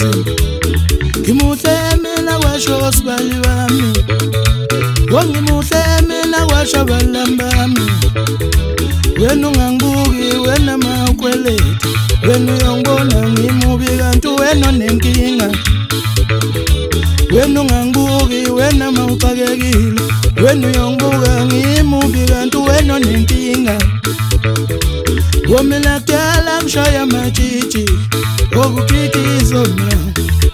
umzimba ngimuhle mina kwasho sibali bami ngimuhle mina kwasho balambami wena ungangibuki wena mawukweleta wena uyongibona ngimubi kanti wena onenkinga wena ungangibuki wena mawuxakekile wena uyongibuka ngimubi kanti wena onenkinga womela kudala ngishaya amatshitshi okukikizona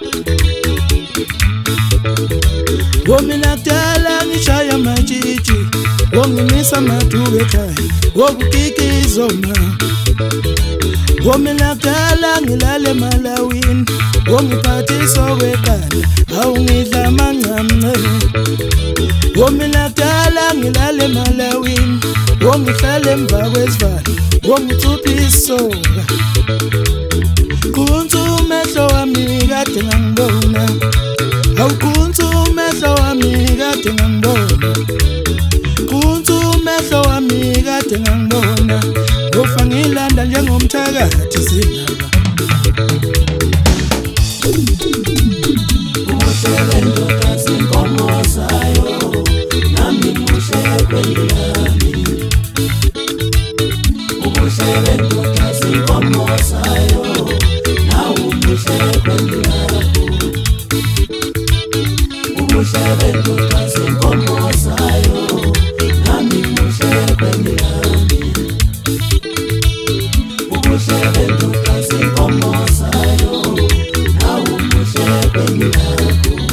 womela kudala ngishaya amatshitshi wongimisa amathuba ekhaya okukikizona womela kudala ngilale emalawini wongiphathisa okwekala awungidla amancamne womela kudala ngilale emalawini wongihlala emva kwesivalo wongithupha isoka kunzu umehlo wami kade ngangibona awukunzu umehlo wami kade ngangibona kunzu umehlo wami kade ngangibona ngofa ngilanda njengomthakathi sindaba umusebendoda zinkomo zayo nami muhle kwelami umusebendoda zinkomo zayo nawe muhle kwelami umusebendoda zinkomo zayo nami muhle kwelami umusebendoda zinkomo zayo nawe muhle kwelami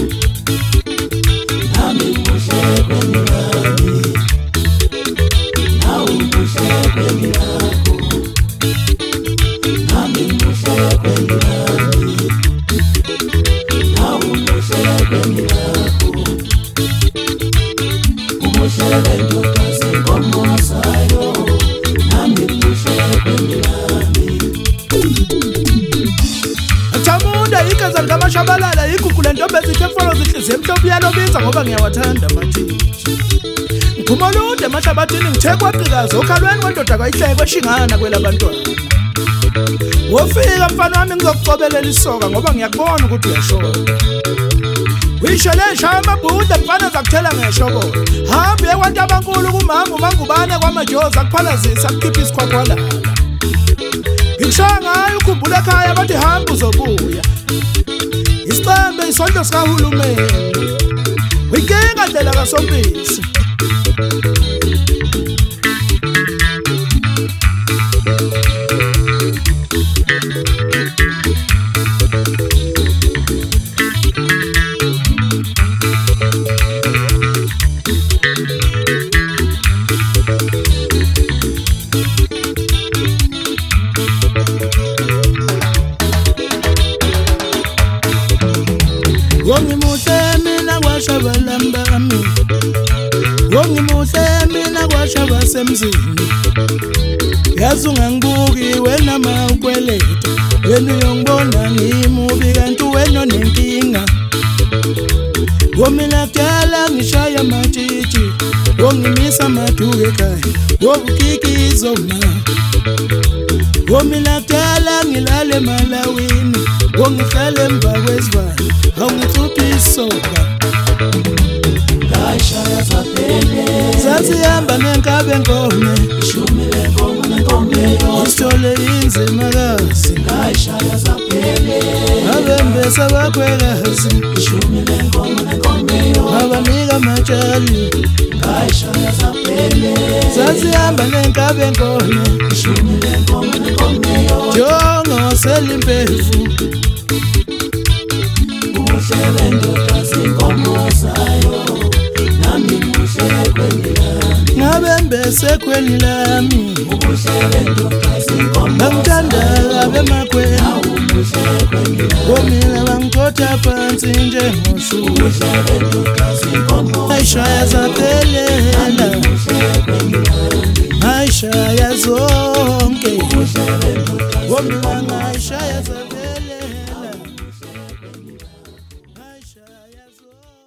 Athamunda ikaza ngamashabalala igugule ntombe ezithefolo zihliziyo emhlophe yalobiza ngoba ngiyawathanda amathithi ngiphumo lude emahlabathini ngithe kwaqikaza okhalweni kwendoda kwayihleke kweshingana kwelabantwana wofika mfana wami ngizokuqobelela isoka ngoba ngiyakubona ukuthi uyashona uyishelesha amabhuda mfana zakuthela ngeshobolo hambe ekwantu abankulu kumama umangubane kwamajozi akuphalazisa akukhipha isikhwakhwalala ngikushaya ngayo ukhumbula ekhaya bathi hamba uzobuya isicembe isondlo sikahulumeni uyinkinga ndlela kasompisi Wongimuhle mina kwasha balambami Wongimuhle mina kwasha basemzini Yazi ungangibuki wena mawukweleta wena uyongibona ngimubi kanti wena onenkinga womela kudala ngishaya amatshitshi wongimisa amathuba ekhaya wokukikizona womela kudala ngilale emalawini wongihlala emva kwesivalo awungithupha isoka ngashaya zaphele sasihamba nenkabe nkome ishumile nkomo nenkomeyo isithole inzimakazi ngashaya zaphele abembesa bakhwekazi ishumile nkomo nenkomeyo abanika amatshali ngashaya zaphele sasihamba nenkabe nkome ishumile nkomo nenkomeyo jongo selimpevu umusebendoda zinkomo zayo nami muhle kwelami ngabembese khweni lami umusebendoda zinkomo bangithanda abemakhweni nawe muhle kwelami bomina bangikhotha phansi njengoshulu umusebendoda zinkomo ayishaya zaphelela ayishaya zonke bomina ngayishaya zaphelela ayishaya zonke